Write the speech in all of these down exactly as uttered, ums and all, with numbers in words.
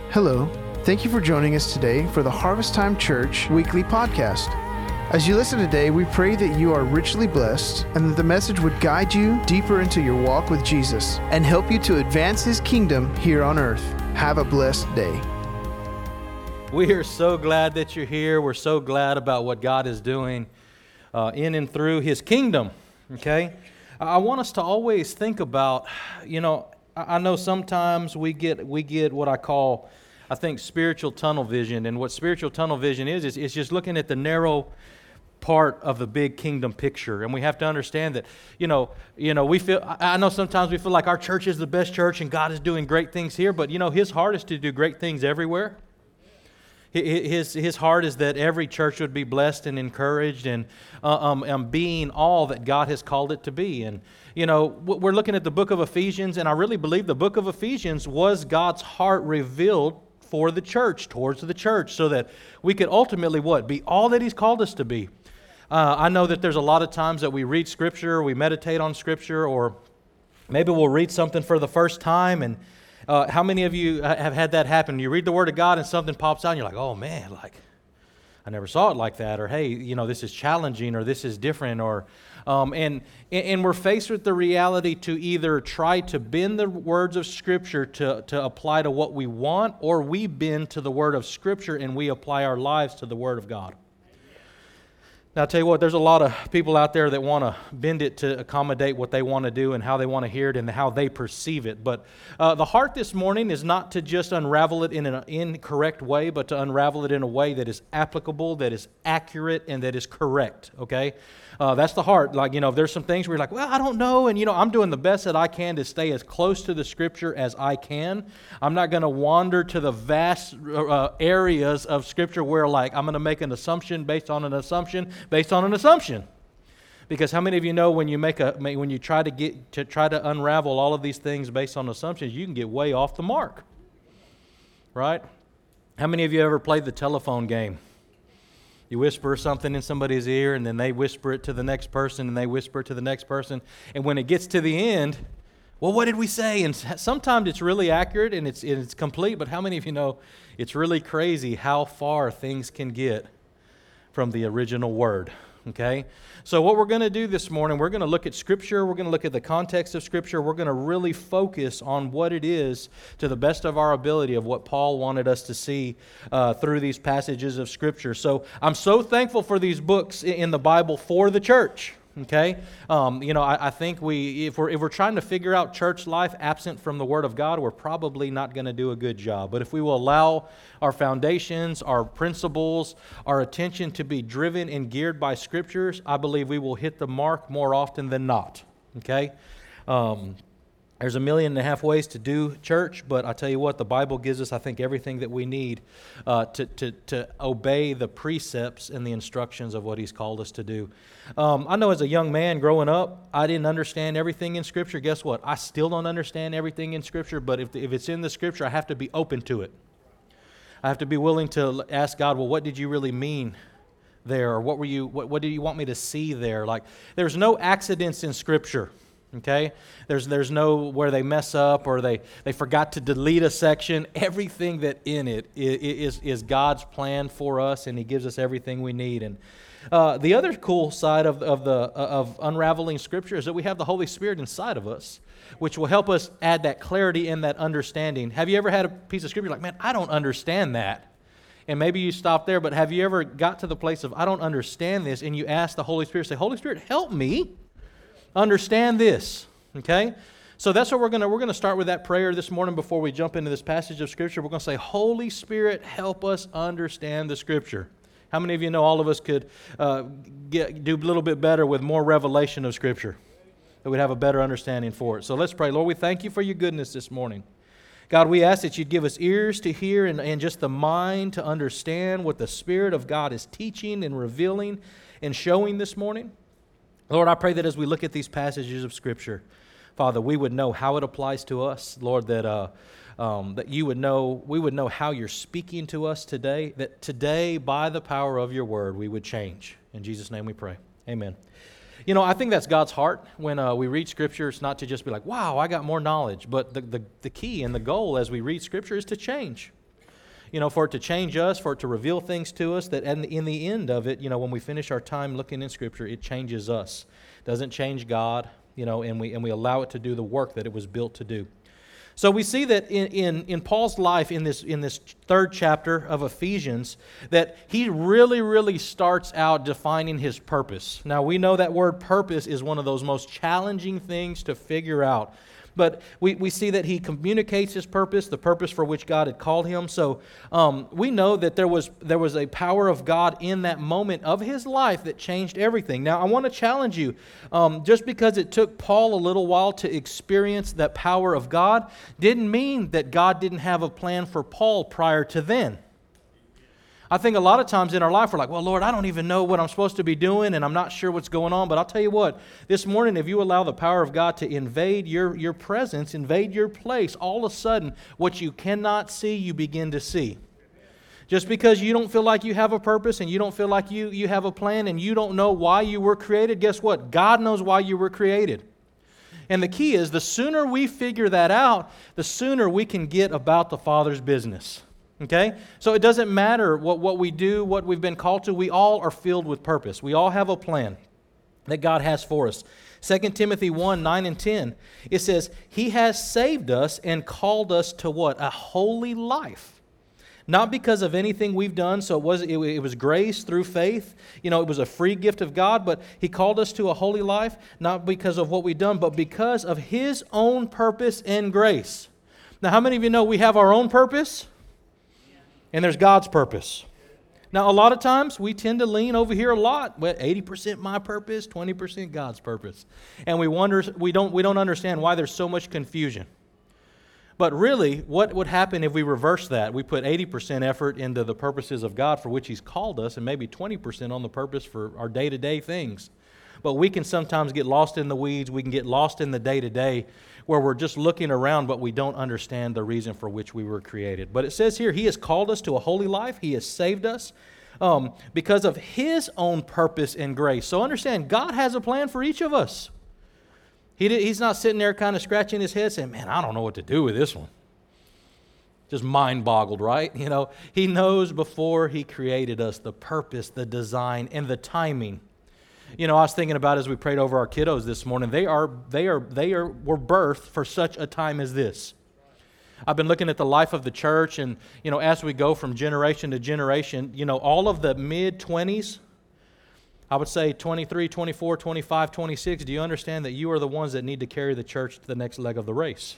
Hello, thank you for joining us today for the Harvest Time Church weekly podcast. As you listen today, we pray that you are richly blessed and that the message would guide you deeper into your walk with Jesus and help you to advance His kingdom here on earth. Have a blessed day. We are so glad that you're here. We're so glad about what God is doing uh, in and through His kingdom, okay? I want us to always think about, you know, I know sometimes we get we get what I call, I think, spiritual tunnel vision. And what spiritual tunnel vision is, is it's just looking at the narrow part of the big kingdom picture. And we have to understand that, you know, you know, we feel, I know sometimes we feel like our church is the best church and God is doing great things here, but, you know, His heart is to do great things everywhere. His his heart is that every church would be blessed and encouraged and uh, um, um, being all that God has called it to be. And, you know, we're looking at the book of Ephesians, and I really believe the book of Ephesians was God's heart revealed for the church, towards the church, so that we could ultimately, what? Be all that He's called us to be. Uh, I know that there's a lot of times that we read Scripture, we meditate on Scripture, or maybe we'll read something for the first time, and Uh, how many of you have had that happen? You read the Word of God and something pops out and you're like, oh man, like, I never saw it like that. Or, hey, you know, this is challenging, or this is different. Or, um, and, and we're faced with the reality to either try to bend the words of Scripture to, to apply to what we want, or we bend to the Word of Scripture and we apply our lives to the Word of God. Now, I'll tell you what, there's a lot of people out there that want to bend it to accommodate what they want to do and how they want to hear it and how they perceive it. But uh, the heart this morning is not to just unravel it in an incorrect way, but to unravel it in a way that is applicable, that is accurate, and that is correct, okay? Uh, that's the heart. Like, you know, if there's some things where you're like, well, I don't know, and, you know, I'm doing the best that I can to stay as close to the Scripture as I can. I'm not going to wander to the vast uh, areas of Scripture where, like, I'm going to make an assumption based on an assumption based on an assumption. Because how many of you know when you make a when you try to get to try to unravel all of these things based on assumptions, you can get way off the mark. Right? How many of you ever played the telephone game? You whisper something in somebody's ear, and then they whisper it to the next person, and they whisper it to the next person. And when it gets to the end, well, what did we say? And sometimes it's really accurate and it's it's complete, but how many of you know it's really crazy how far things can get from the original word, okay? So what we're going to do this morning, we're going to look at Scripture, we're going to look at the context of Scripture, we're going to really focus on what it is to the best of our ability of what Paul wanted us to see uh, through these passages of Scripture. So I'm so thankful for these books in the Bible for the church. Okay, um, you know, I, I think we, if we're if we're trying to figure out church life absent from the Word of God, we're probably not going to do a good job. But if we will allow our foundations, our principles, our attention to be driven and geared by Scriptures, I believe we will hit the mark more often than not. Okay. Um, There's a million and a half ways to do church, but I tell you what, the Bible gives us, I think, everything that we need uh, to, to, to obey the precepts and the instructions of what He's called us to do. Um, I know as a young man growing up, I didn't understand everything in Scripture. Guess what? I still don't understand everything in Scripture, but if, if it's in the Scripture, I have to be open to it. I have to be willing to ask God, well, what did you really mean there? Or what were you? What, what did you want me to see there? Like, there's no accidents in Scripture. Okay, there's there's no where they mess up or they, they forgot to delete a section. Everything that in it is is God's plan for us, and He gives us everything we need. And uh, the other cool side of of the of unraveling Scripture is that we have the Holy Spirit inside of us, which will help us add that clarity and that understanding. Have you ever had a piece of Scripture like, man, I don't understand that? And maybe you stop there, but have you ever got to the place of I don't understand this, and you ask the Holy Spirit, say, Holy Spirit, help me understand this, okay? So that's what we're going to, we're going to start with that prayer this morning before we jump into this passage of Scripture. We're going to say, Holy Spirit, help us understand the Scripture. How many of you know all of us could uh, get, do a little bit better with more revelation of Scripture? That we'd have a better understanding for it. So let's pray. Lord, we thank You for Your goodness this morning. God, we ask that You'd give us ears to hear and, and just the mind to understand what the Spirit of God is teaching and revealing and showing this morning. Lord, I pray that as we look at these passages of Scripture, Father, we would know how it applies to us. Lord, that uh, um, that You would know, we would know how You're speaking to us today, that today, by the power of Your Word, we would change. In Jesus' name we pray. Amen. You know, I think that's God's heart when uh, we read Scripture. It's not to just be like, wow, I got more knowledge. But the, the, the key and the goal as we read Scripture is to change. you know, for it to change us, for it to reveal things to us that in the, in the end of it, you know, when we finish our time looking in Scripture, it changes us. It doesn't change God, you know, and we and we allow it to do the work that it was built to do. So we see that in, in, in Paul's life in this in this third chapter of Ephesians, that he really, really starts out defining his purpose. Now we know that word purpose is one of those most challenging things to figure out. But we, we see that he communicates his purpose, the purpose for which God had called him. So um, we know that there was there was a power of God in that moment of his life that changed everything. Now I want to challenge you, um, just because it took Paul a little while to experience that power of God, didn't mean that God didn't have a plan for Paul prior to then. I think a lot of times in our life we're like, well, Lord, I don't even know what I'm supposed to be doing and I'm not sure what's going on. But I'll tell you what, this morning, if you allow the power of God to invade your, your presence, invade your place, all of a sudden, what you cannot see, you begin to see. Just because you don't feel like you have a purpose and you don't feel like you, you have a plan and you don't know why you were created, guess what? God knows why you were created. And the key is, the sooner we figure that out, the sooner we can get about the Father's business. Okay? So it doesn't matter what, what we do, what we've been called to. We all are filled with purpose. We all have a plan that God has for us. Second Timothy one, nine and ten, it says, He has saved us and called us to what? A holy life. Not because of anything we've done, so it was, it, it was grace through faith. You know, it was a free gift of God, but He called us to a holy life, not because of what we've done, but because of His own purpose and grace. Now, how many of you know we have our own purpose? And there's God's purpose. Now, a lot of times we tend to lean over here a lot. Well, eighty percent my purpose, twenty percent God's purpose. And we wonder, we don't, we don't understand why there's so much confusion. But really, what would happen if we reverse that? We put eighty percent effort into the purposes of God for which He's called us and maybe twenty percent on the purpose for our day-to-day things. But we can sometimes get lost in the weeds. We can get lost in the day-to-day where we're just looking around, but we don't understand the reason for which we were created. But it says here, He has called us to a holy life. He has saved us um, because of His own purpose and grace. So understand, God has a plan for each of us. He did, he's not sitting there kind of scratching His head saying, man, I don't know what to do with this one. Just mind-boggled, right? You know, He knows before He created us the purpose, the design, and the timing. You know, I was thinking about as we prayed over our kiddos this morning, they are they are they are were birthed for such a time as this. I've been looking at the life of the church, and you know, as we go from generation to generation, you know, all of the mid-twenties, I would say twenty-three, twenty-four, twenty-five, twenty-six, do you understand that you are the ones that need to carry the church to the next leg of the race?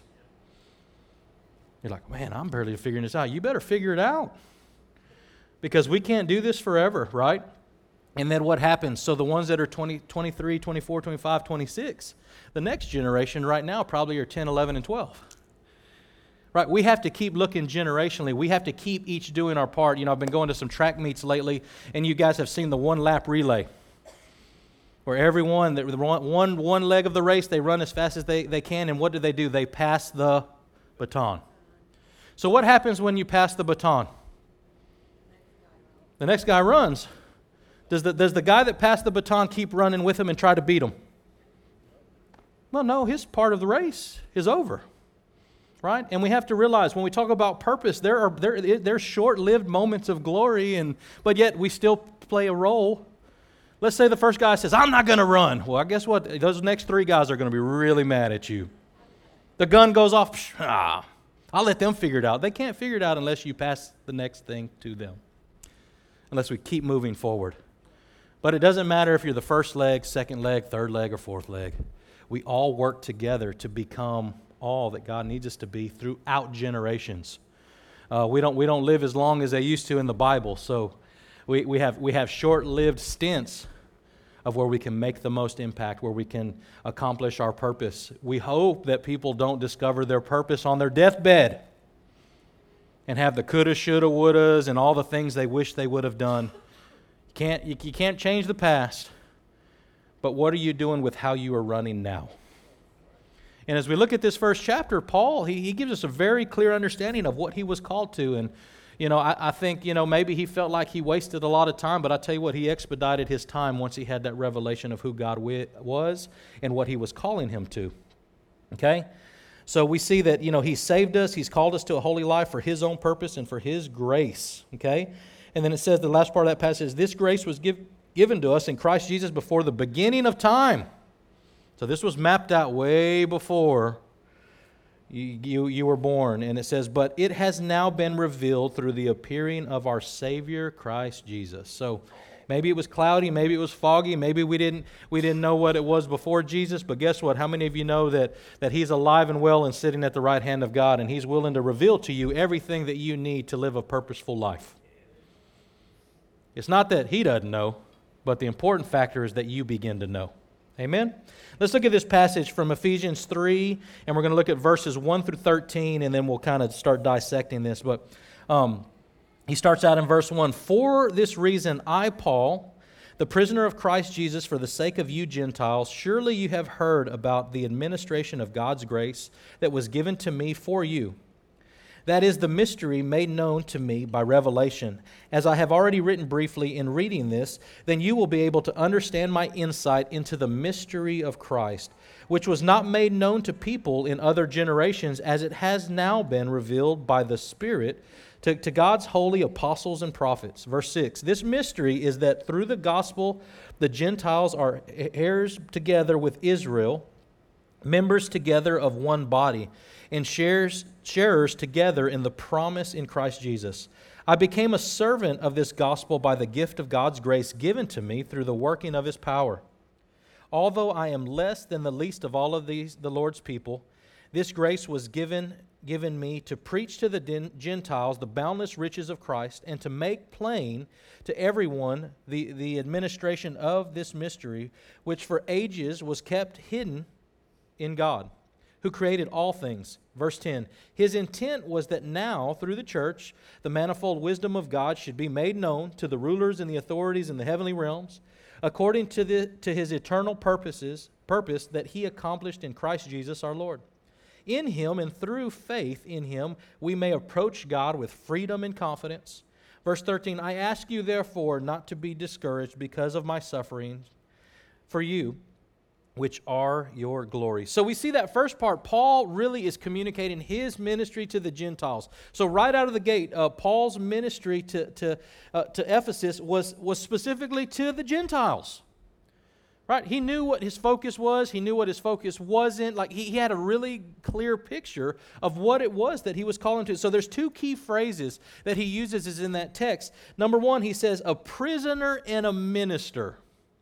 You're like, man, I'm barely figuring this out. You better figure it out. Because we can't do this forever, right? And then what happens? So the ones that are twenty, twenty-three, twenty-four, twenty-five, twenty-six, the next generation right now probably are ten, eleven, and twelve. Right? We have to keep looking generationally. We have to keep each doing our part. You know, I've been going to some track meets lately, and you guys have seen the one-lap relay, where everyone, the one, one leg of the race, they run as fast as they, they can, and what do they do? They pass the baton. So what happens when you pass the baton? The next guy runs. Does the, does the guy that passed the baton keep running with him and try to beat him? Well, no, his part of the race is over, right? And we have to realize when we talk about purpose, there are there there's short-lived moments of glory, and but yet we still play a role. Let's say the first guy says, I'm not going to run. Well, guess what? Those next three guys are going to be really mad at you. The gun goes off. Psh, ah, I'll let them figure it out. They can't figure it out unless you pass the next thing to them, unless we keep moving forward. But it doesn't matter if you're the first leg, second leg, third leg, or fourth leg. We all work together to become all that God needs us to be throughout generations. Uh, we don't we don't live as long as they used to in the Bible, so we, we have we have short-lived stints of where we can make the most impact, where we can accomplish our purpose. We hope that people don't discover their purpose on their deathbed and have the coulda, shoulda, wouldas, and all the things they wish they would have done. Can't, you, you can't change the past, but what are you doing with how you are running now? And as we look at this first chapter, Paul, he, he gives us a very clear understanding of what he was called to. And, you know, I, I think, you know, maybe he felt like he wasted a lot of time, but I tell you what, he expedited his time once he had that revelation of who God wi- was and what he was calling him to. Okay? So we see that, you know, He saved us. He's called us to a holy life for His own purpose and for His grace, okay? And then it says, the last part of that passage is, this grace was give, given to us in Christ Jesus before the beginning of time. So this was mapped out way before you, you, you were born. And it says, but it has now been revealed through the appearing of our Savior, Christ Jesus. So maybe it was cloudy, maybe it was foggy, maybe we didn't we didn't know what it was before Jesus, but guess what? How many of you know that, that He's alive and well and sitting at the right hand of God, and He's willing to reveal to you everything that you need to live a purposeful life? It's not that He doesn't know, but the important factor is that you begin to know. Amen? Let's look at this passage from Ephesians three, and we're going to look at verses one through thirteen, and then we'll kind of start dissecting this. But um, he starts out in verse one, for this reason I, Paul, the prisoner of Christ Jesus, for the sake of you Gentiles, surely you have heard about the administration of God's grace that was given to me for you. That is the mystery made known to me by revelation. As I have already written briefly in reading this, then you will be able to understand my insight into the mystery of Christ, which was not made known to people in other generations, as it has now been revealed by the Spirit to, to God's holy apostles and prophets. Verse six, this mystery is that through the gospel the Gentiles are heirs together with Israel, members together of one body, and shares, sharers together in the promise in Christ Jesus. I became a servant of this gospel by the gift of God's grace given to me through the working of His power. Although I am less than the least of all of these, the Lord's people, this grace was given, given me to preach to the Gentiles the boundless riches of Christ, and to make plain to everyone the, the administration of this mystery, which for ages was kept hidden in God, who created all things. Verse ten, His intent was that now, through the church, the manifold wisdom of God should be made known to the rulers and the authorities in the heavenly realms, according to, the, to His eternal purposes, purpose that He accomplished in Christ Jesus our Lord. In Him and through faith in Him, we may approach God with freedom and confidence. Verse thirteen, I ask you therefore not to be discouraged because of my sufferings for you, which are your glory. So we see that first part, Paul really is communicating his ministry to the Gentiles. So right out of the gate, uh, Paul's ministry to to, uh, to Ephesus was, was specifically to the Gentiles. Right? He knew what his focus was. He knew what his focus wasn't. Like he, he had a really clear picture of what it was that he was calling to. So there's two key phrases that he uses is in that text. Number one, he says, a prisoner and a minister.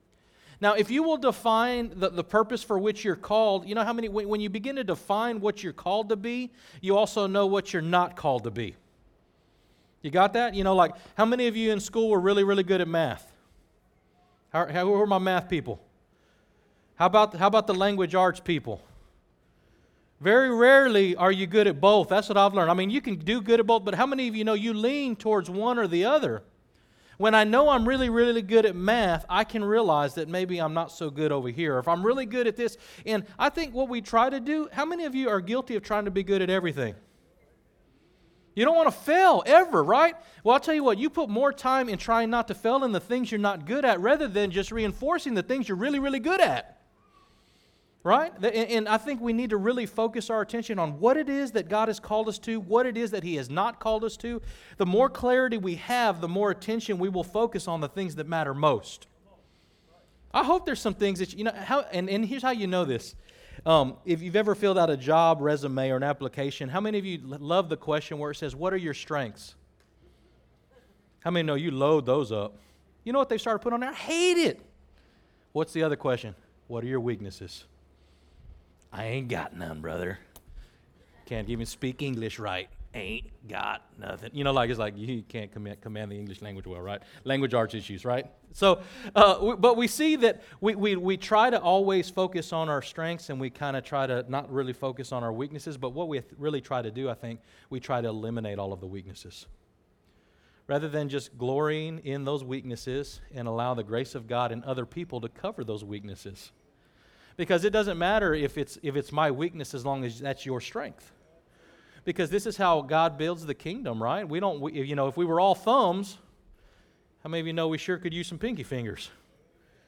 Now, if you will define the, the purpose for which you're called, you know how many, when, when you begin to define what you're called to be, you also know what you're not called to be. You got that? You know, like, how many of you in school were really, really good at math? How, how who are my math people? How about, how about the language arts people? Very rarely are you good at both. That's what I've learned. I mean, you can do good at both, but how many of you know you lean towards one or the other? When I know I'm really, really good at math, I can realize that maybe I'm not so good over here. If I'm really good at this, and I think what we try to do, how many of you are guilty of trying to be good at everything? You don't want to fail ever, right? Well, I'll tell you what, you put more time in trying not to fail in the things you're not good at rather than just reinforcing the things you're really, really good at. Right? And I think we need to really focus our attention on what it is that God has called us to, what it is that He has not called us to. The more clarity we have, the more attention we will focus on the things that matter most. I hope there's some things that, you know, how, and, and here's how you know this. Um, if you've ever filled out a job resume or an application, how many of you love the question where it says, what are your strengths? How many know you load those up? You know what they started putting on there? I hate it. What's the other question? What are your weaknesses? I ain't got none, brother. Can't even speak English right. Ain't got nothing. You know, like it's like you can't command, command the English language well, right? Language arts issues, right? So, uh, we, but we see that we, we, we try to always focus on our strengths and we kind of try to not really focus on our weaknesses. But what we really try to do, I think, we try to eliminate all of the weaknesses. Rather than just glorying in those weaknesses and allow the grace of God and other people to cover those weaknesses. Because it doesn't matter if it's if it's my weakness as long as that's your strength. Because this is how God builds the kingdom, right? We don't, we, you know, if we were all thumbs, how many of you know we sure could use some pinky fingers?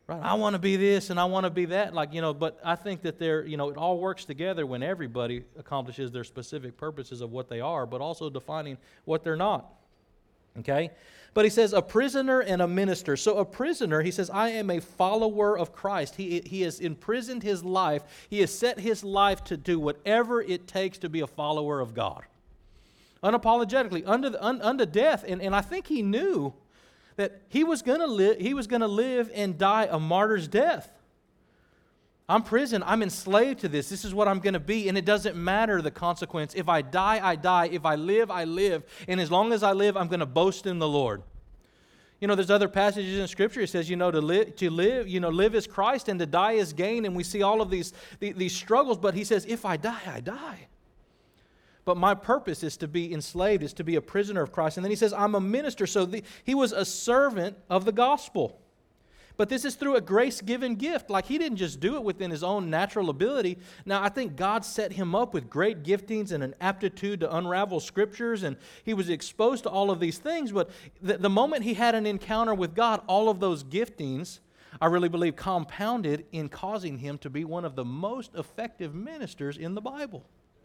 Right? I want to be this and I want to be that. Like, you know, but I think that they're, you know, it all works together when everybody accomplishes their specific purposes of what they are, but also defining what they're not. Okay? But he says a prisoner and a minister. So a prisoner, he says, I am a follower of Christ. He, he has imprisoned his life. He has set his life to do whatever it takes to be a follower of God. Unapologetically, under the, un, under death. And, and I think he knew that he was going to live, he was going to live and die a martyr's death. I'm prison. I'm enslaved to this. This is what I'm going to be, and it doesn't matter the consequence. If I die, I die. If I live, I live. And as long as I live, I'm going to boast in the Lord. You know, there's other passages in Scripture. It says, you know, to live, to live, you know, live is Christ, and to die is gain. And we see all of these these struggles. But he says, if I die, I die. But my purpose is to be enslaved, is to be a prisoner of Christ. And then he says, I'm a minister. So the, he was a servant of the gospel. But this is through a grace-given gift. Like, he didn't just do it within his own natural ability. Now, I think God set him up with great giftings and an aptitude to unravel Scriptures, and he was exposed to all of these things. But the, the moment he had an encounter with God, all of those giftings, I really believe, compounded in causing him to be one of the most effective ministers in the Bible.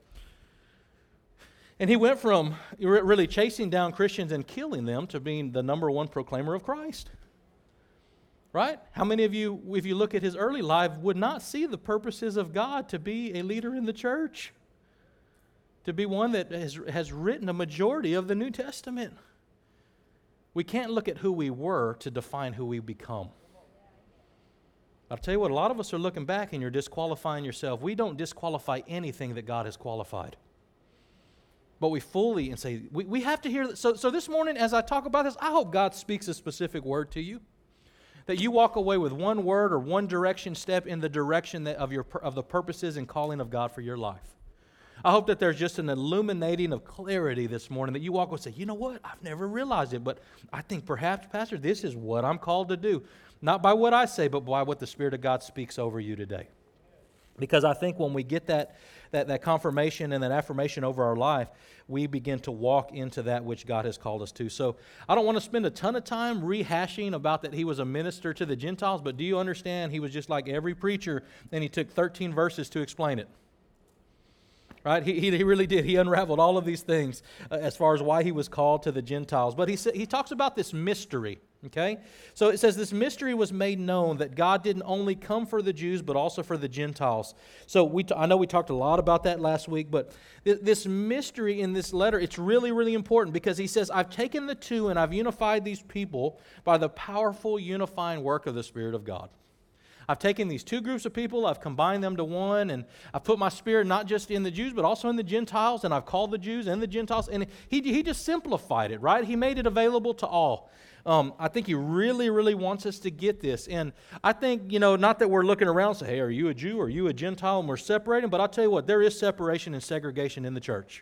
And he went from really chasing down Christians and killing them to being the number one proclaimer of Christ. Right? How many of you, if you look at his early life, would not see the purposes of God to be a leader in the church? To be one that has, has written a majority of the New Testament? We can't look at who we were to define who we become. I'll tell you what, a lot of us are looking back and you're disqualifying yourself. We don't disqualify anything that God has qualified. But we fully and say, we, we have to hear that. So, so this morning, as I talk about this, I hope God speaks a specific word to you. That you walk away with one word or one direction step in the direction that of your of the purposes and calling of God for your life. I hope that there's just an illuminating of clarity this morning, that you walk away and say, you know what, I've never realized it, but I think perhaps, Pastor, this is what I'm called to do. Not by what I say, but by what the Spirit of God speaks over you today. Because I think when we get that, that, that confirmation and that affirmation over our life, we begin to walk into that which God has called us to. So I don't want to spend a ton of time rehashing about that he was a minister to the Gentiles, but do you understand he was just like every preacher, and he took thirteen verses to explain it. Right? He, he really did. He unraveled all of these things uh, as far as why he was called to the Gentiles. But he sa- he talks about this mystery. Okay? So it says this mystery was made known that God didn't only come for the Jews, but also for the Gentiles. So we t- I know we talked a lot about that last week, but th- this mystery in this letter, it's really, really important because he says, I've taken the two and I've unified these people by the powerful unifying work of the Spirit of God. I've taken these two groups of people, I've combined them to one, and I've put my Spirit not just in the Jews, but also in the Gentiles, and I've called the Jews and the Gentiles, and he, he just simplified it, right? He made it available to all. Um, I think he really, really wants us to get this, and I think, you know, not that we're looking around and say, hey, are you a Jew, are you a Gentile, and we're separating, but I'll tell you what, there is separation and segregation in the church.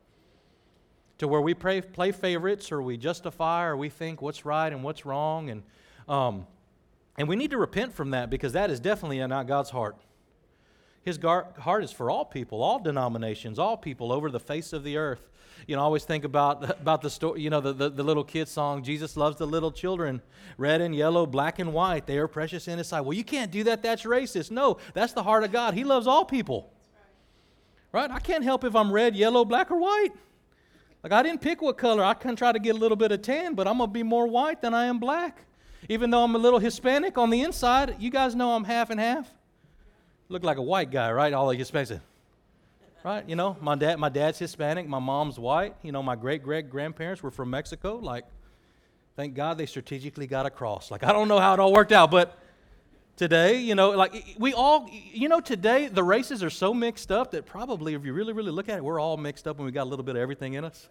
To where we play, play favorites, or we justify, or we think what's right and what's wrong, and um And we need to repent from that because that is definitely not God's heart. His gar- heart is for all people, all denominations, all people over the face of the earth. You know, I always think about, about the story, you know, the, the, the little kid song, Jesus loves the little children, red and yellow, black and white. They are precious in His sight. Well, you can't do that. That's racist. No, that's the heart of God. He loves all people. Right? I can't help if I'm red, yellow, black, or white. Like, I didn't pick what color. I can try to get a little bit of tan, but I'm going to be more white than I am black. Even though I'm a little Hispanic on the inside, you guys know I'm half and half. Look like a white guy, right? All the Hispanics, right? You know, my dad, my dad's Hispanic, my mom's white. You know, my great great grandparents were from Mexico. Like, thank God they strategically got across. Like, I don't know how it all worked out, but today, you know, like we all, you know, today the races are so mixed up that probably, if you really really look at it, we're all mixed up and we got a little bit of everything in us.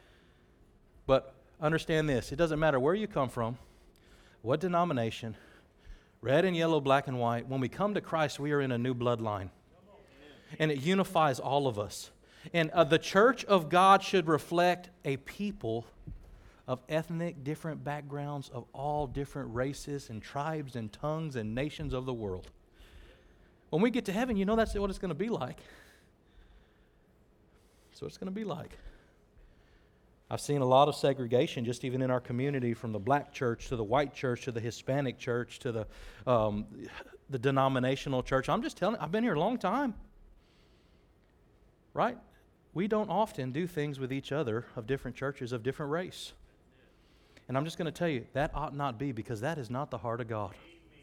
But understand this: it doesn't matter where you come from. What denomination, red and yellow, black and white, when we come to Christ, we are in a new bloodline. And it unifies all of us. And uh, the church of God should reflect a people of ethnic, different backgrounds, of all different races and tribes and tongues and nations of the world. When we get to heaven, you know that's what it's going to be like. So it's going to be like. I've seen a lot of segregation just even in our community, from the black church to the white church to the Hispanic church to the um, the denominational church. I'm just telling you, I've been here a long time. Right? We don't often do things with each other of different churches, of different race. And I'm just going to tell you, that ought not be, because that is not the heart of God.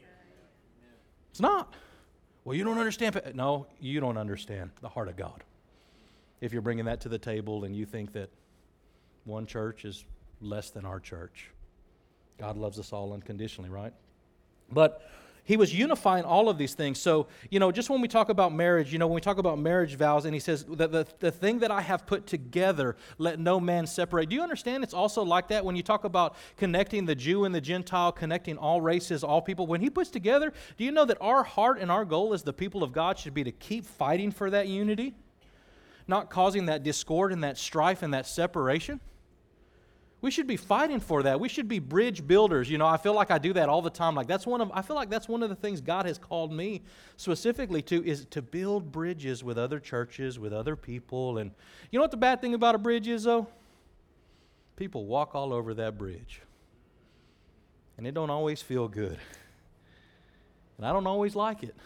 It's not. Well, you don't understand. No, you don't understand the heart of God. If you're bringing that to the table and you think that one church is less than our church. God loves us all unconditionally, right? But he was unifying all of these things. So, you know, just when we talk about marriage, you know, when we talk about marriage vows, and he says, that the, the thing that I have put together, let no man separate. Do you understand it's also like that when you talk about connecting the Jew and the Gentile, connecting all races, all people? When he puts together, do you know that our heart and our goal as the people of God should be to keep fighting for that unity? Not causing that discord and that strife and that separation? We should be fighting for that. We should be bridge builders. You know, I feel like I do that all the time. Like that's one of I feel like that's one of the things God has called me specifically to, is to build bridges with other churches, with other people. And you know what the bad thing about a bridge is, though? People walk all over that bridge. And it don't always feel good. And I don't always like it.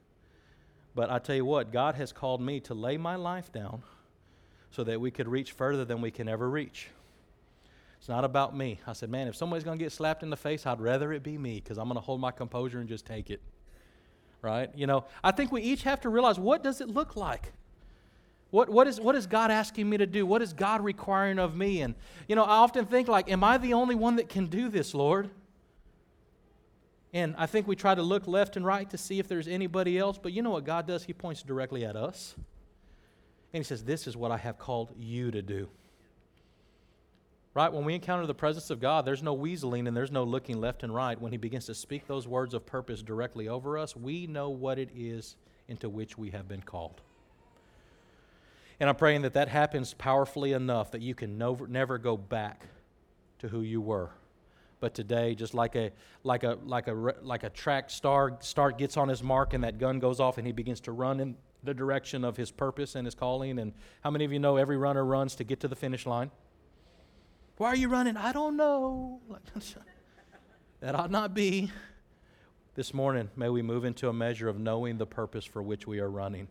But I tell you what, God has called me to lay my life down so that we could reach further than we can ever reach. It's not about me. I said, man, if somebody's going to get slapped in the face, I'd rather it be me, because I'm going to hold my composure and just take it. Right? You know, I think we each have to realize, what does it look like? What what is what is God asking me to do? What is God requiring of me? And, you know, I often think, like, am I the only one that can do this, Lord? And I think we try to look left and right to see if there's anybody else. But you know what God does? He points directly at us. And he says, this is what I have called you to do. Right? When we encounter the presence of God, there's no weaseling and there's no looking left and right. When he begins to speak those words of purpose directly over us, we know what it is into which we have been called. And I'm praying that that happens powerfully enough that you can never, never go back to who you were. But today, just like a like a like a like a track star start gets on his mark and that gun goes off and he begins to run in the direction of his purpose and his calling. And how many of you know every runner runs to get to the finish line? Why are you running? I don't know. That ought not be. This morning, may we move into a measure of knowing the purpose for which we are running.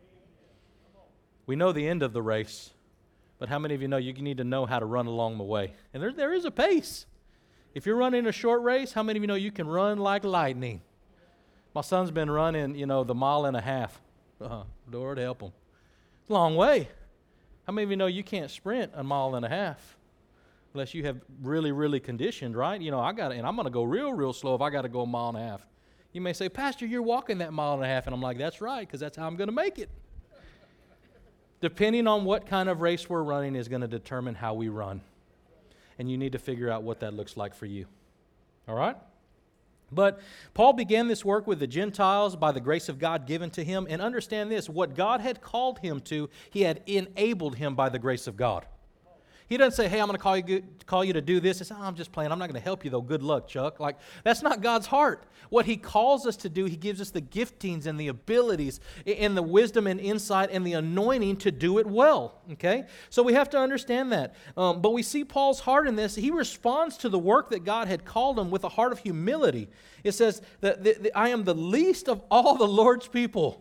We know the end of the race, but how many of you know you need to know how to run along the way? And there, there is a pace. If you're running a short race, how many of you know you can run like lightning? My son's been running, you know, the mile and a half. Uh-huh. Lord help him. It's a long way. How many of you know you can't sprint a mile and a half? Unless you have really, really conditioned, right? You know, I got, and I'm going to go real, real slow if I got to go a mile and a half. You may say, Pastor, you're walking that mile and a half, and I'm like, that's right, because that's how I'm going to make it. Depending on what kind of race we're running is going to determine how we run, and you need to figure out what that looks like for you. All right? But Paul began this work with the Gentiles by the grace of God given to him, and understand this: what God had called him to, he had enabled him by the grace of God. He doesn't say, hey, I'm going to call you call you to do this. He says, oh, I'm just playing. I'm not going to help you, though. Good luck, Chuck. Like, that's not God's heart. What he calls us to do, he gives us the giftings and the abilities and the wisdom and insight and the anointing to do it well, okay? So we have to understand that. Um, but we see Paul's heart in this. He responds to the work that God had called him with a heart of humility. It says that the, the, I am the least of all the Lord's people.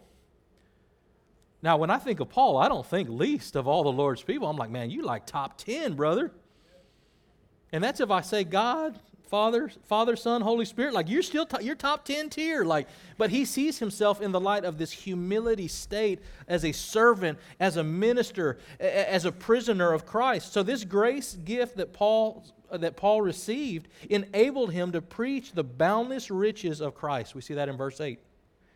Now, when I think of Paul, I don't think least of all the Lord's people. I'm like, man, you like top ten, brother. And that's if I say God, Father, Father, Son, Holy Spirit. Like, you're still to, you're top ten tier. Like, but he sees himself in the light of this humility state as a servant, as a minister, as a prisoner of Christ. So this grace gift that Paul that Paul received enabled him to preach the boundless riches of Christ. We see that in verse eight.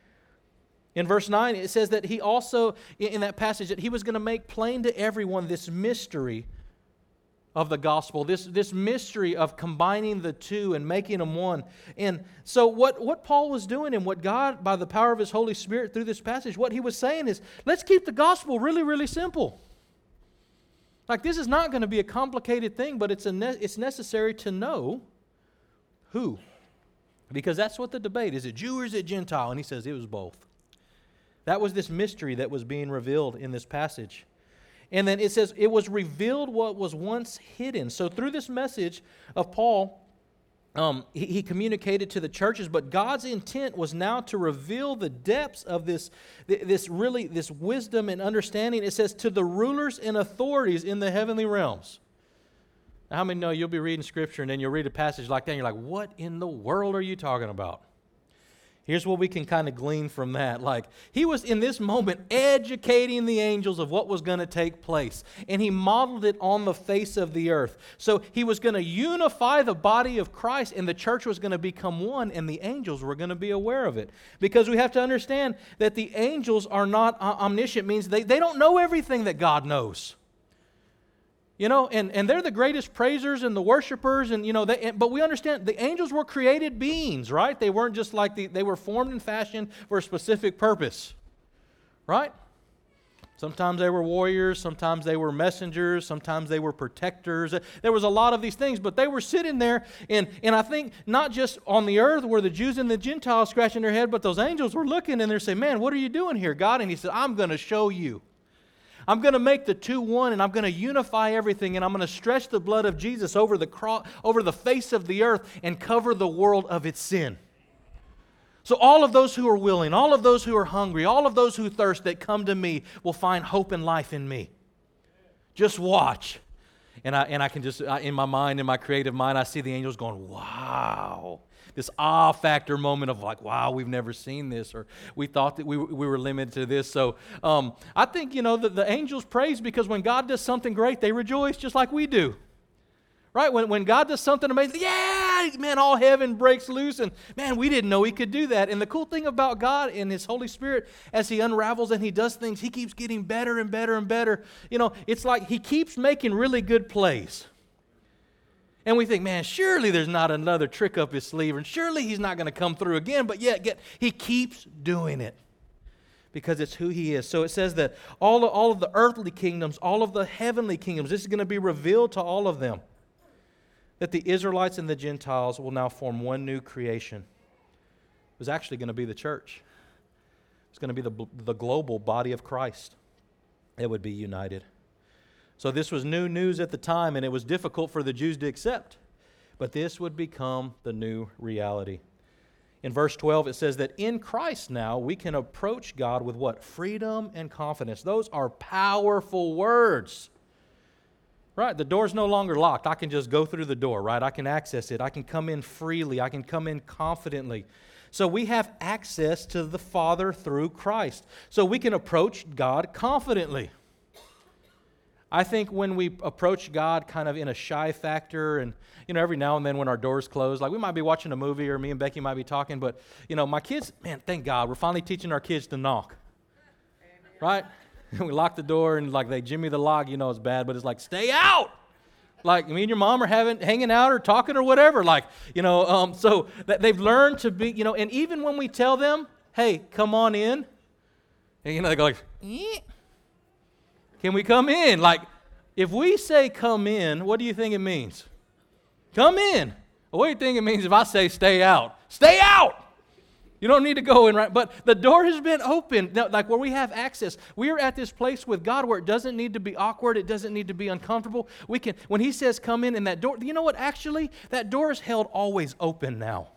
In verse nine, it says that he also, in that passage, that he was going to make plain to everyone this mystery of the gospel, this, this mystery of combining the two and making them one. And so what, what Paul was doing, and what God, by the power of his Holy Spirit through this passage, what he was saying is, let's keep the gospel really, really simple. Like, this is not going to be a complicated thing, but it's, a ne- it's necessary to know who. Because that's what the debate is. Is it Jew or is it Gentile? And he says it was both. That was this mystery that was being revealed in this passage. And then it says, it was revealed what was once hidden. So through this message of Paul, um, he, he communicated to the churches, but God's intent was now to reveal the depths of this, this really, this wisdom and understanding. It says, to the rulers and authorities in the heavenly realms. Now, how many know you'll be reading Scripture and then you'll read a passage like that and you're like, what in the world are you talking about? Here's what we can kind of glean from that. Like, he was in this moment educating the angels of what was going to take place. And he modeled it on the face of the earth. So he was going to unify the body of Christ, and the church was going to become one, and the angels were going to be aware of it. Because we have to understand that the angels are not omniscient, means they, they don't know everything that God knows. You know, and, and they're the greatest praisers and the worshipers, and you know, they, but we understand the angels were created beings, right? They weren't just like the, they were formed and fashioned for a specific purpose, right? Sometimes they were warriors, sometimes they were messengers, sometimes they were protectors. There was a lot of these things, but they were sitting there, and, and I think not just on the earth were the Jews and the Gentiles scratching their head, but those angels were looking and they're saying, man, what are you doing here, God? And he said, I'm going to show you. I'm going to make the two one, and I'm going to unify everything, and I'm going to stretch the blood of Jesus over the cro- over the face of the earth and cover the world of its sin. So all of those who are willing, all of those who are hungry, all of those who thirst that come to me will find hope and life in me. Just watch. And I and I can just, in my mind, in my creative mind, I see the angels going, wow. This awe factor moment of like, wow, we've never seen this, or we thought that we, we were limited to this. So um, I think, you know, the, the angels praise because when God does something great, they rejoice just like we do. Right? When, when God does something amazing, yeah, man, all heaven breaks loose. And man, we didn't know he could do that. And the cool thing about God and his Holy Spirit, as he unravels and he does things, he keeps getting better and better and better. You know, it's like he keeps making really good plays. And we think, man, surely there's not another trick up his sleeve, and surely he's not going to come through again. But yet, get, he keeps doing it because it's who he is. So it says that all of, all of the earthly kingdoms, all of the heavenly kingdoms, this is going to be revealed to all of them. That the Israelites and the Gentiles will now form one new creation. It was actually going to be the church. It's going to be the, the global body of Christ. It would be united. So this was new news at the time, and it was difficult for the Jews to accept. But this would become the new reality. In verse twelve, it says that in Christ now we can approach God with what? Freedom and confidence. Those are powerful words. Right? The door's no longer locked. I can just go through the door, right? I can access it. I can come in freely. I can come in confidently. So we have access to the Father through Christ. So we can approach God confidently. I think when we approach God kind of in a shy factor, and, you know, every now and then when our doors close, like we might be watching a movie or me and Becky might be talking, but, you know, my kids, man, thank God, we're finally teaching our kids to knock. Amen. Right? And we lock the door and like they jimmy the lock, you know it's bad, but it's like, stay out. Like me and your mom are having, hanging out or talking or whatever. Like, you know, um, so that they've learned to be, you know, and even when we tell them, hey, come on in, and, you know, they go like, eh. Can we come in? Like, if we say come in, what do you think it means? Come in. Well, what do you think it means if I say stay out? Stay out! You don't need to go in, right? But the door has been opened, now, like where we have access. We are at this place with God where it doesn't need to be awkward. It doesn't need to be uncomfortable. We can, when he says come in, and that door, you know what? Actually, that door is held always open now.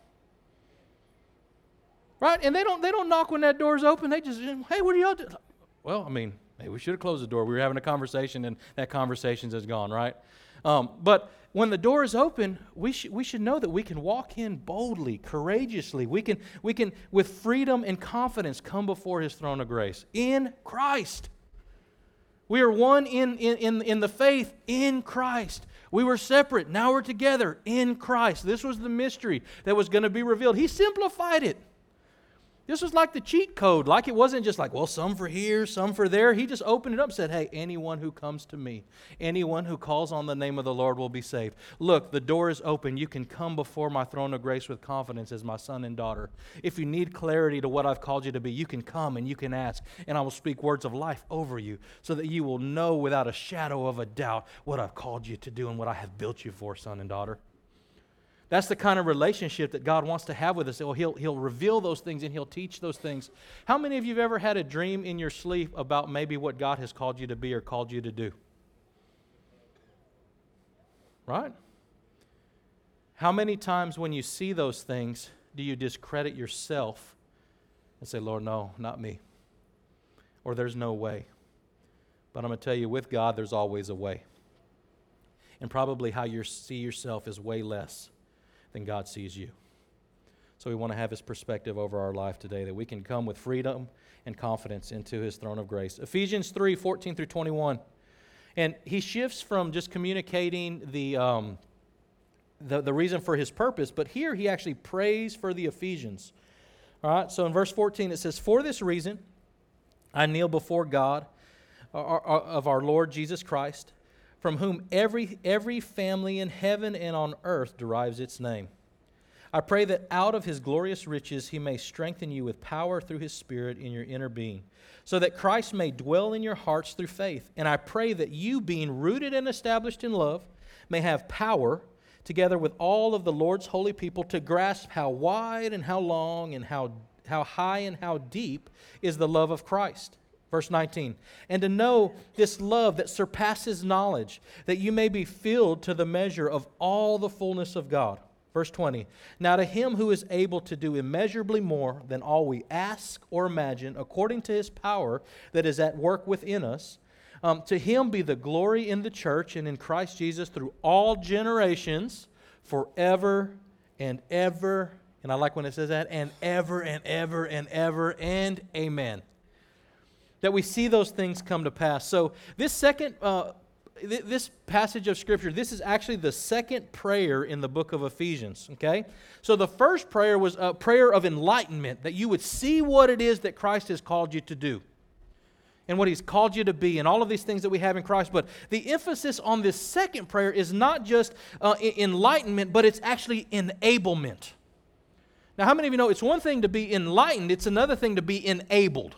Right? And they don't, they don't knock when that door is open. They just, hey, what are y'all doing? Well, I mean, hey, we should have closed the door. We were having a conversation, and that conversation is gone, right? Um, but when the door is open, we should we should know that we can walk in boldly, courageously. We can we can with freedom and confidence come before his throne of grace in Christ. We are one in in in, in the faith in Christ. We were separate. Now we're together in Christ. This was the mystery that was going to be revealed. He simplified it. This was like the cheat code. Like it wasn't just like, well, some for here, some for there. He just opened it up and said, hey, anyone who comes to me, anyone who calls on the name of the Lord will be saved. Look, the door is open. You can come before my throne of grace with confidence as my son and daughter. If you need clarity to what I've called you to be, you can come and you can ask, and I will speak words of life over you so that you will know without a shadow of a doubt what I've called you to do and what I have built you for, son and daughter. That's the kind of relationship that God wants to have with us. He'll, he'll, he'll reveal those things and He'll teach those things. How many of you have ever had a dream in your sleep about maybe what God has called you to be or called you to do? Right? How many times when you see those things do you discredit yourself and say, Lord, no, not me. Or there's no way. But I'm going to tell you, with God, there's always a way. And probably how you see yourself is way less than God sees you. So we want to have His perspective over our life today, that we can come with freedom and confidence into His throne of grace. Ephesians three, fourteen through twenty-one. And he shifts from just communicating the, um, the, the reason for his purpose, but here he actually prays for the Ephesians. All right, so in verse fourteen it says, "For this reason I kneel before God of our Lord Jesus Christ, from whom every every family in heaven and on earth derives its name. I pray that out of His glorious riches He may strengthen you with power through His Spirit in your inner being, so that Christ may dwell in your hearts through faith. And I pray that you, being rooted and established in love, may have power, together with all of the Lord's holy people, to grasp how wide and how long and how, how high and how deep is the love of Christ." Verse nineteen, "And to know this love that surpasses knowledge, that you may be filled to the measure of all the fullness of God." Verse twenty, "Now to Him who is able to do immeasurably more than all we ask or imagine, according to His power that is at work within us, um, to Him be the glory in the church and in Christ Jesus through all generations, forever and ever." And I like when it says that, "and ever and ever and ever and amen." That we see those things come to pass. So this second, uh, th- this passage of Scripture, this is actually the second prayer in the book of Ephesians, okay? So the first prayer was a prayer of enlightenment, that you would see what it is that Christ has called you to do and what He's called you to be and all of these things that we have in Christ. But the emphasis on this second prayer is not just uh, enlightenment, but it's actually enablement. Now, how many of you know it's one thing to be enlightened, it's another thing to be enabled?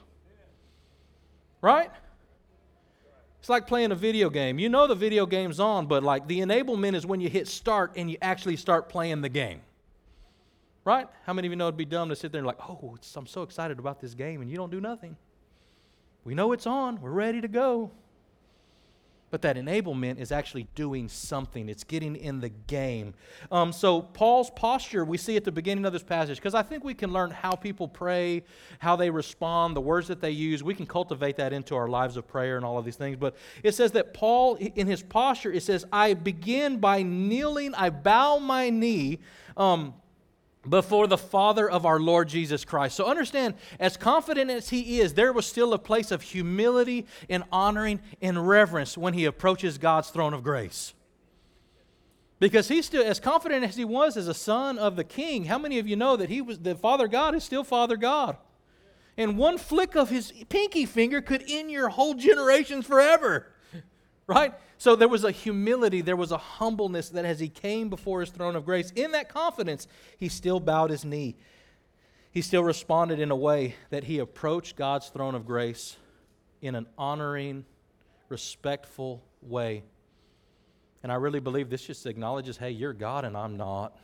Right? It's like playing a video game. You know the video game's on, but like the enablement is when you hit start and you actually start playing the game. Right? How many of you know it'd be dumb to sit there and like, oh, it's, I'm so excited about this game, and you don't do nothing. We know it's on. We're ready to go. But that enablement is actually doing something. It's getting in the game. Um, so Paul's posture, we see at the beginning of this passage, because I think we can learn how people pray, how they respond, the words that they use. We can cultivate that into our lives of prayer and all of these things. But it says that Paul, in his posture, it says, "I begin by kneeling, I bow my knee um, before the Father of our Lord Jesus Christ." So understand, as confident as he is, there was still a place of humility and honoring and reverence when he approaches God's throne of grace. Because he's still, as confident as he was as a son of the King, how many of you know that he was, the Father God is still Father God? And one flick of his pinky finger could end your whole generations forever. Right? So there was a humility, there was a humbleness that as he came before his throne of grace, in that confidence, he still bowed his knee. He still responded in a way that he approached God's throne of grace in an honoring, respectful way. And I really believe this just acknowledges, hey, you're God and I'm not.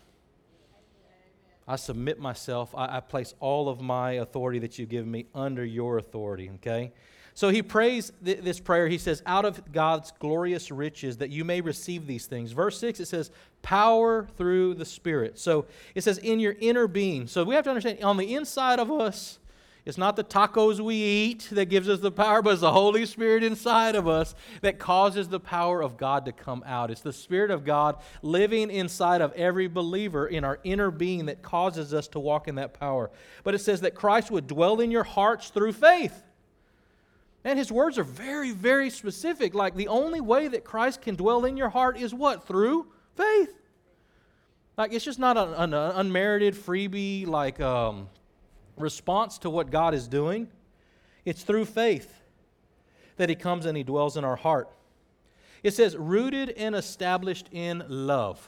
I submit myself. I, I place all of my authority that you give me under your authority, okay? So he prays th- this prayer. He says, out of God's glorious riches that you may receive these things. Verse six, it says, power through the Spirit. So it says, in your inner being. So we have to understand, on the inside of us, it's not the tacos we eat that gives us the power, but it's the Holy Spirit inside of us that causes the power of God to come out. It's the Spirit of God living inside of every believer in our inner being that causes us to walk in that power. But it says that Christ would dwell in your hearts through faith. And his words are very, very specific. Like the only way that Christ can dwell in your heart is what? Through faith. Like it's just not an, an unmerited freebie like um, response to what God is doing. It's through faith that he comes and he dwells in our heart. It says rooted and established in love.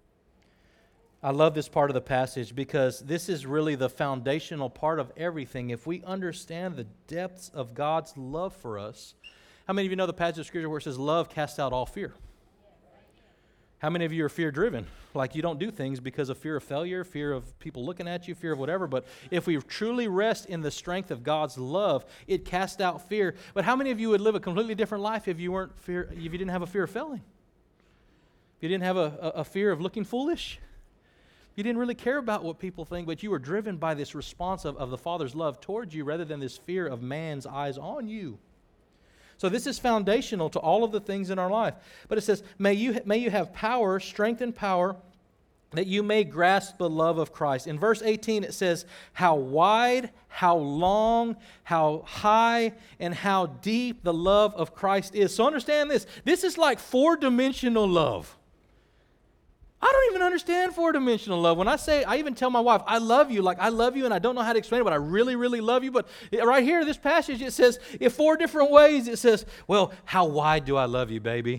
I love this part of the passage because this is really the foundational part of everything. If we understand the depths of God's love for us, how many of you know the passage of Scripture where it says love casts out all fear? How many of you are fear-driven? Like you don't do things because of fear of failure, fear of people looking at you, fear of whatever. But if we truly rest in the strength of God's love, it casts out fear. But how many of you would live a completely different life if you weren't fear, if you didn't have a fear of failing? If you didn't have a, a, a fear of looking foolish? You didn't really care about what people think, but you were driven by this response of, of the Father's love towards you rather than this fear of man's eyes on you. So this is foundational to all of the things in our life. But it says, may you, may you have power, strength and power, that you may grasp the love of Christ. In verse eighteen it says, how wide, how long, how high, and how deep the love of Christ is. So understand this. This is like four-dimensional love. I don't even understand four-dimensional love. When I say, I even tell my wife, I love you, like I love you and I don't know how to explain it, but I really, really love you. But right here, this passage, it says, in four different ways, it says, well, how wide do I love you, baby?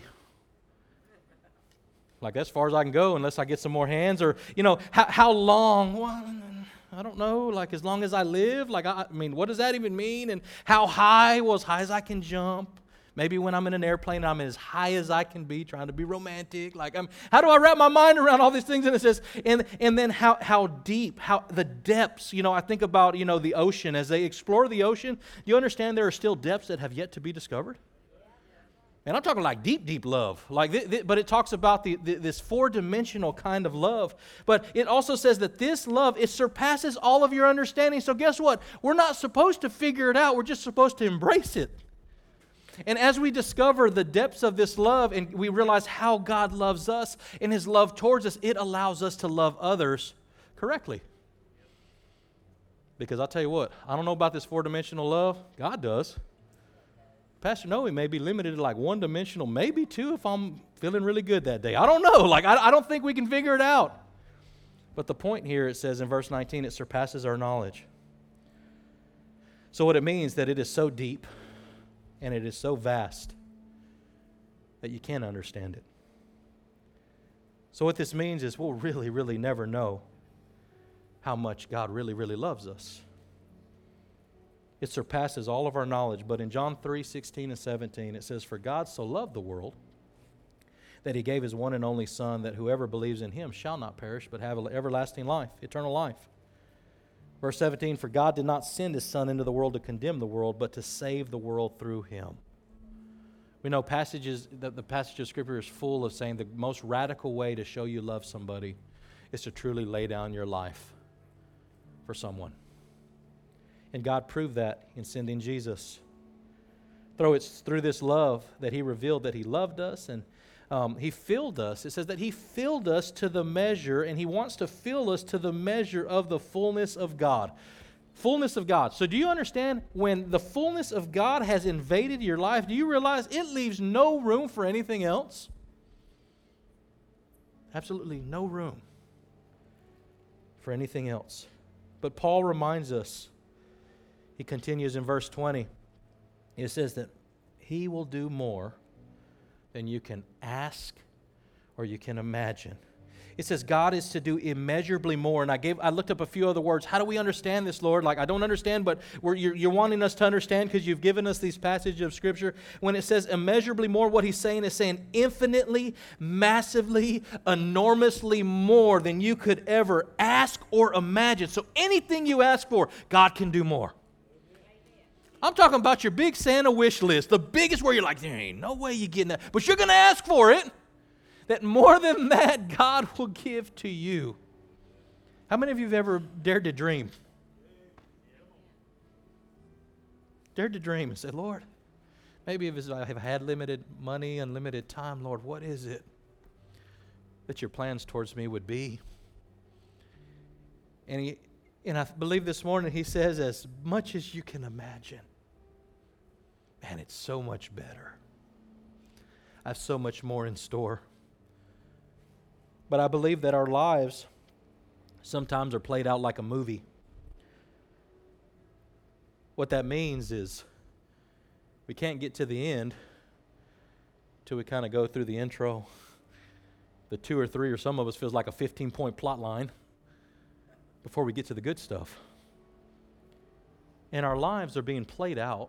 Like as far as I can go unless I get some more hands. Or, you know, how, how long? Well, I don't know, like as long as I live. Like, I, I mean, what does that even mean? And how high? Well, as high as I can jump. Maybe when I'm in an airplane, I'm as high as I can be, trying to be romantic. Like, I'm, how do I wrap my mind around all these things? And it says, and and then how how deep, how the depths. You know, I think about, you know, the ocean. As they explore the ocean, do you understand there are still depths that have yet to be discovered? And I'm talking like deep, deep love. Like, th- th- but it talks about the, the, this four-dimensional kind of love. But it also says that this love, it surpasses all of your understanding. So guess what? We're not supposed to figure it out. We're just supposed to embrace it. And as we discover the depths of this love and we realize how God loves us and His love towards us, it allows us to love others correctly. Because I'll tell you what, I don't know about this four-dimensional love. God does. Pastor Noe may be limited to like one-dimensional, maybe two if I'm feeling really good that day. I don't know. Like I, I don't think we can figure it out. But the point here, it says in verse nineteen, it surpasses our knowledge. So what it means that it is so deep and it is so vast that you can't understand it. So what this means is we'll really, really never know how much God really, really loves us. It surpasses all of our knowledge. But in John three sixteen and seventeen, it says, for God so loved the world that He gave His one and only Son, that whoever believes in Him shall not perish, but have everlasting life, eternal life. Verse seventeen, for God did not send His Son into the world to condemn the world, but to save the world through Him. We know passages, the, the passage of Scripture is full of saying the most radical way to show you love somebody is to truly lay down your life for someone. And God proved that in sending Jesus. Through, it's through this love that He revealed that He loved us and Um, he filled us. It says that He filled us to the measure, and He wants to fill us to the measure of the fullness of God. Fullness of God. So do you understand when the fullness of God has invaded your life, do you realize it leaves no room for anything else? Absolutely no room for anything else. But Paul reminds us, he continues in verse twenty, it says that He will do more than you can ask or you can imagine. It says God is to do immeasurably more. And I gave, I looked up a few other words. How do we understand this, Lord? Like, I don't understand, but we're, you're, you're wanting us to understand because you've given us these passages of Scripture. When it says immeasurably more, what He's saying is saying infinitely, massively, enormously more than you could ever ask or imagine. So anything you ask for, God can do more. I'm talking about your big Santa wish list, the biggest where you're like, there ain't no way you're getting that, but you're going to ask for it. That more than that, God will give to you. How many of you have ever dared to dream? Dared to dream and said, Lord, maybe if I have had limited money, unlimited time, Lord, what is it that your plans towards me would be? And he, and I believe this morning He says, as much as you can imagine. Man, it's so much better. I have so much more in store. But I believe that our lives sometimes are played out like a movie. What that means is we can't get to the end till we kind of go through the intro. The two or three, or some of us feels like a fifteen-point plot line before we get to the good stuff. And our lives are being played out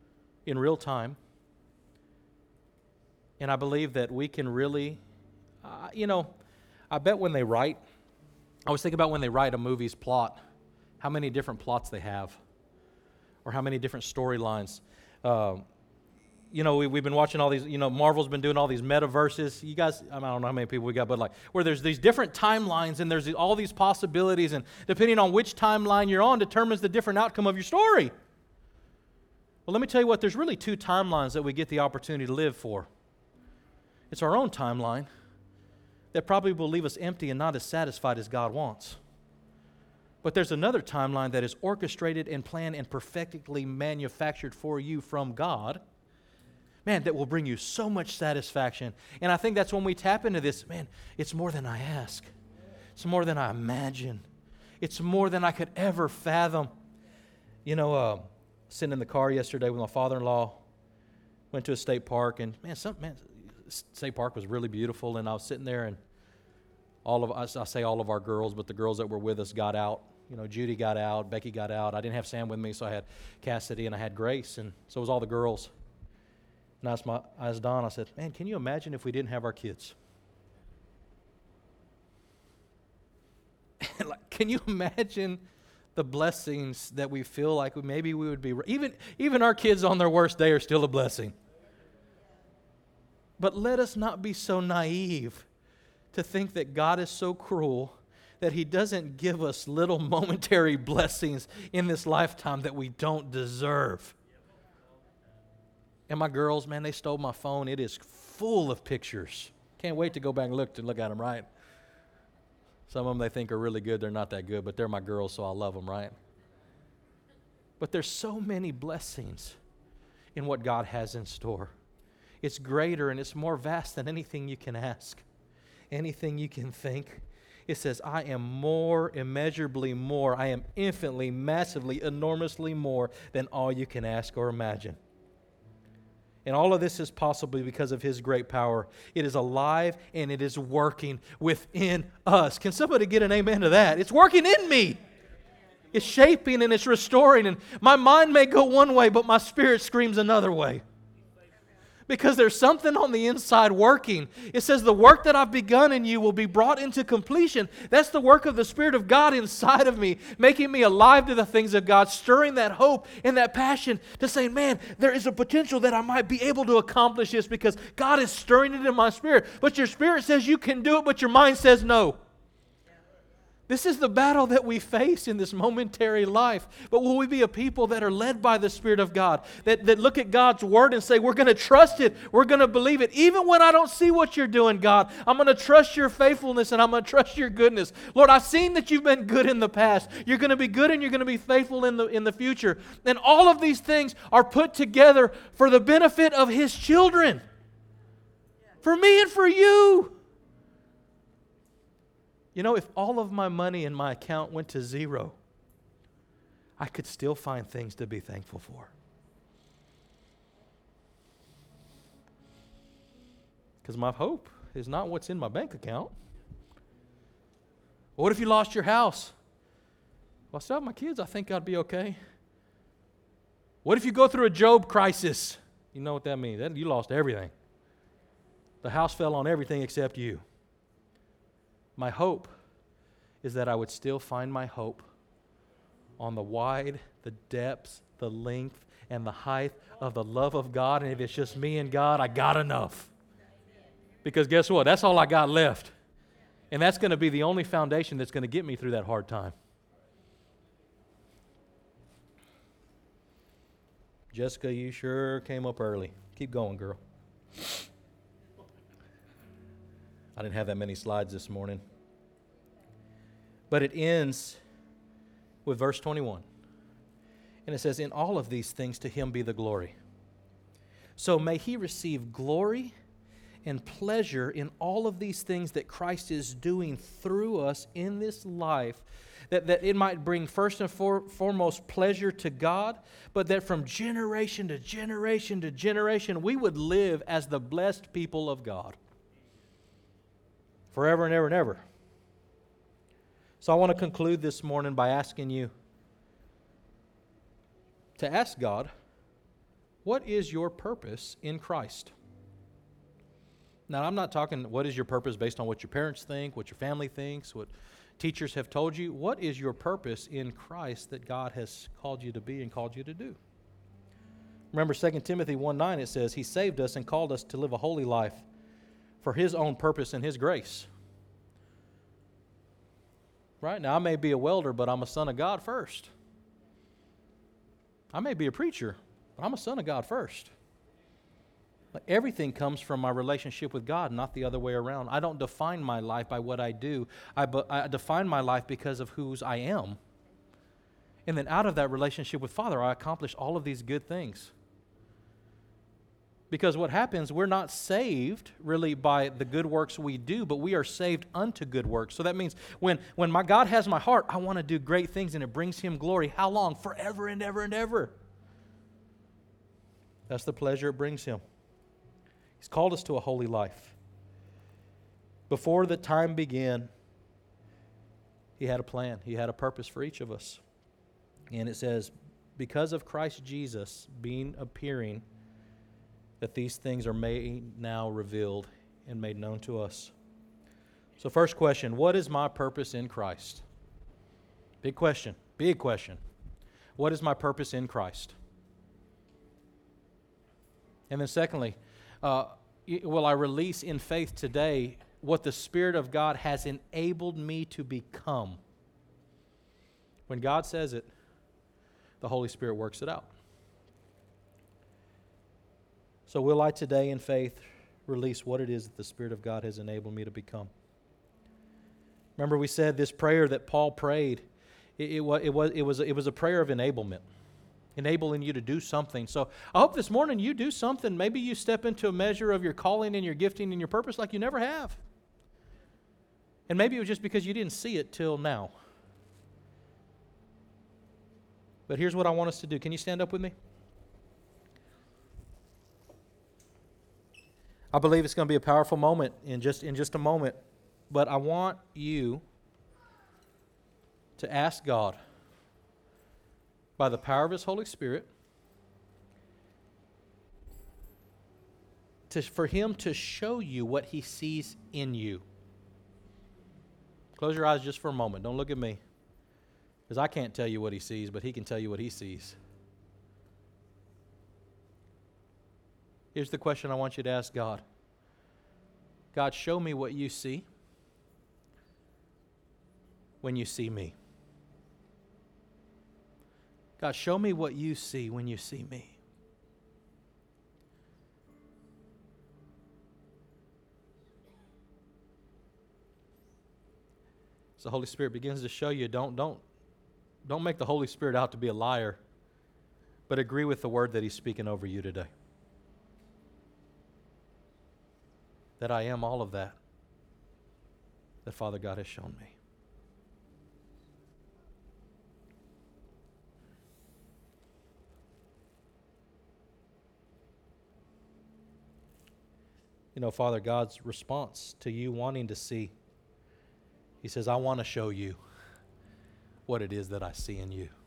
in real time. And I believe that we can really, I, you know, I bet when they write, I always think about when they write a movie's plot, how many different plots they have, or how many different storylines. Um, you know, we, we've been watching all these, you know, Marvel's been doing all these metaverses. You guys, I, mean, I don't know how many people we got, but like, where there's these different timelines and there's all these possibilities, and depending on which timeline you're on determines the different outcome of your story. Well, let me tell you what, there's really two timelines that we get the opportunity to live for. It's our own timeline that probably will leave us empty and not as satisfied as God wants. But there's another timeline that is orchestrated and planned and perfectly manufactured for you from God, man, that will bring you so much satisfaction. And I think that's when we tap into this, man, it's more than I ask. It's more than I imagine. It's more than I could ever fathom. You know, uh, sitting in the car yesterday with my father-in-law, went to a state park, and man, some man, state park was really beautiful, and I was sitting there, and all of us, I say all of our girls, but the girls that were with us got out. You know, Judy got out, Becky got out. I didn't have Sam with me, so I had Cassidy and I had Grace, and so it was all the girls. And I asked, my, I asked Don, I said, man, can you imagine if we didn't have our kids? Like, can you imagine the blessings that we feel like maybe we would be, even, even our kids on their worst day are still a blessing. But let us not be so naive to think that God is so cruel that He doesn't give us little momentary blessings in this lifetime that we don't deserve. And my girls, man, they stole my phone. It is full of pictures. Can't wait to go back and look to look at them, right? Some of them they think are really good. They're not that good, but they're my girls, so I love them, right? But there's so many blessings in what God has in store. It's greater and it's more vast than anything you can ask, anything you can think. It says, I am more, immeasurably more. I am infinitely, massively, enormously more than all you can ask or imagine. And all of this is possible because of His great power. It is alive and it is working within us. Can somebody get an amen to that? It's working in me. It's shaping and it's restoring. And my mind may go one way, but my spirit screams another way. Because there's something on the inside working. It says the work that I've begun in you will be brought into completion. That's the work of the Spirit of God inside of me, making me alive to the things of God, stirring that hope and that passion to say, man, there is a potential that I might be able to accomplish this because God is stirring it in my spirit. But your spirit says you can do it, but your mind says no. This is the battle that we face in this momentary life. But will we be a people that are led by the Spirit of God, that, that look at God's Word and say, we're going to trust it, we're going to believe it. Even when I don't see what you're doing, God, I'm going to trust your faithfulness and I'm going to trust your goodness. Lord, I've seen that you've been good in the past. You're going to be good and you're going to be faithful in the, in the future. And all of these things are put together for the benefit of His children. For me and for you. You know, if all of my money in my account went to zero, I could still find things to be thankful for. Because my hope is not what's in my bank account. What if you lost your house? Well, I still have my kids. I think I'd be okay. What if you go through a Job crisis? You know what that means. That, you lost everything. The house fell on everything except you. My hope is that I would still find my hope on the wide, the depths, the length, and the height of the love of God. And if it's just me and God, I got enough. Because guess what? That's all I got left. And that's going to be the only foundation that's going to get me through that hard time. Jessica, you sure came up early. Keep going, girl. I didn't have that many slides this morning. But it ends with verse twenty-one. And it says, in all of these things to Him be the glory. So may He receive glory and pleasure in all of these things that Christ is doing through us in this life, that, that it might bring first and for, foremost pleasure to God, but that from generation to generation to generation, we would live as the blessed people of God. Forever and ever and ever. So I want to conclude this morning by asking you to ask God, what is your purpose in Christ? Now, I'm not talking what is your purpose based on what your parents think, what your family thinks, what teachers have told you. What is your purpose in Christ that God has called you to be and called you to do? Remember Second Timothy one nine, it says, He saved us and called us to live a holy life for His own purpose and His grace. Right? Now, I may be a welder, but I'm a son of God first. I may be a preacher, but I'm a son of God first. Like everything comes from my relationship with God, not the other way around. I don't define my life by what I do. I, bu- I define my life because of whose I am. And then out of that relationship with Father, I accomplish all of these good things. Because what happens, we're not saved really by the good works we do, but we are saved unto good works. So that means when, when my God has my heart, I want to do great things and it brings Him glory. How long? Forever and ever and ever. That's the pleasure it brings Him. He's called us to a holy life. Before the time began, He had a plan. He had a purpose for each of us. And it says, because of Christ Jesus being appearing, that these things are made now revealed and made known to us. So first question, what is my purpose in Christ? Big question, big question. What is my purpose in Christ? And then secondly, uh, will I release in faith today what the Spirit of God has enabled me to become? When God says it, the Holy Spirit works it out. So will I today in faith release what it is that the Spirit of God has enabled me to become? Remember we said this prayer that Paul prayed, it, it, was, it, was, it, was, it was a prayer of enablement, enabling you to do something. So I hope this morning you do something. Maybe you step into a measure of your calling and your gifting and your purpose like you never have. And maybe it was just because you didn't see it till now. But here's what I want us to do. Can you stand up with me? I believe it's going to be a powerful moment in just in just a moment. But I want you to ask God, by the power of His Holy Spirit, to, for Him to show you what He sees in you. Close your eyes just for a moment. Don't look at me. Because I can't tell you what He sees, but He can tell you what He sees. Here's the question I want you to ask God. God, show me what you see when you see me. God, show me what you see when you see me. So the Holy Spirit begins to show you, don't, don't, don't make the Holy Spirit out to be a liar, but agree with the word that He's speaking over you today. That I am all of that, that Father God has shown me. You know, Father God's response to you wanting to see, He says, I want to show you what it is that I see in you.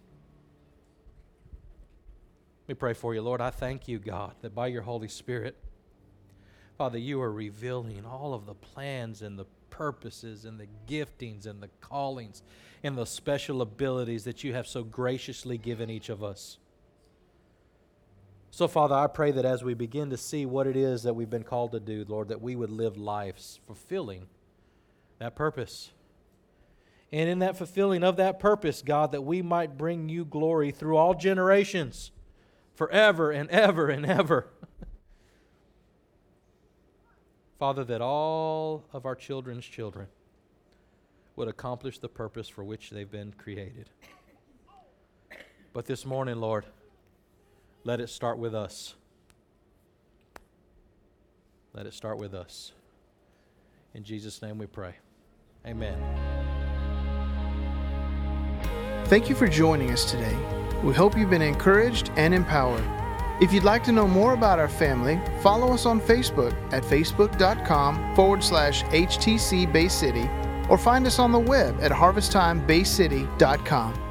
Let me pray for you, Lord. I thank you, God, that by your Holy Spirit, Father, you are revealing all of the plans and the purposes and the giftings and the callings and the special abilities that you have so graciously given each of us. So, Father, I pray that as we begin to see what it is that we've been called to do, Lord, that we would live lives fulfilling that purpose. And in that fulfilling of that purpose, God, that we might bring you glory through all generations, forever and ever and ever. Father, that all of our children's children would accomplish the purpose for which they've been created. But this morning, Lord, let it start with us. Let it start with us. In Jesus' name we pray. Amen. Thank you for joining us today. We hope you've been encouraged and empowered. If you'd like to know more about our family, follow us on Facebook at facebook.com forward slash HTC Bay City or find us on the web at harvest time bay city dot com.